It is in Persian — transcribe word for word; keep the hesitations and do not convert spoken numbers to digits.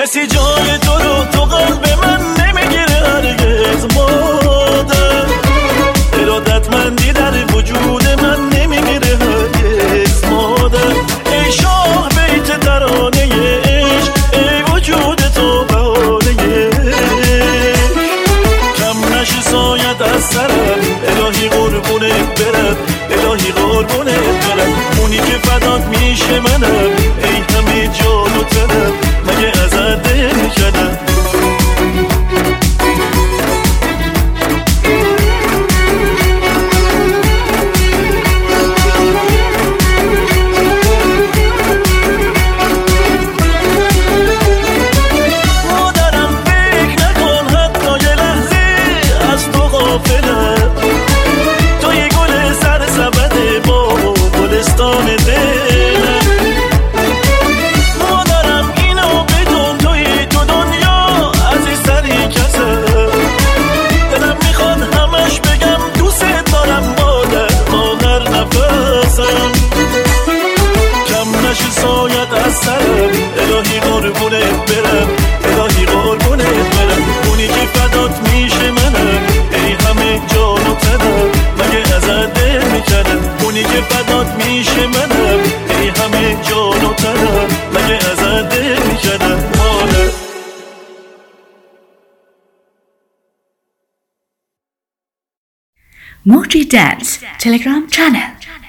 کسی جای تو رو تو قلب من نمیگیره هرگز مادر، ارادتمندی در وجود من نمیگیره هرگز مادر. ای شاه بیت ترانه عشق، ای وجود تو بهانه، کم نشی سایت از سرم، الهی قربونت برم، الهی قربونت برم. اونی که فدات میشه منم، ای همه جان و تنم، مگه ازت دل میکنم. الهی قربونت برم، الهی قربونت برم. اونی که فدات میشه منم، ای همه جان و تنم، مگه ازت دل میکنم. اونی که فدات میشه منم، ای همه جان و تنم، مگه ازت دل میکنم. مادر Moji Dance Telegram channel.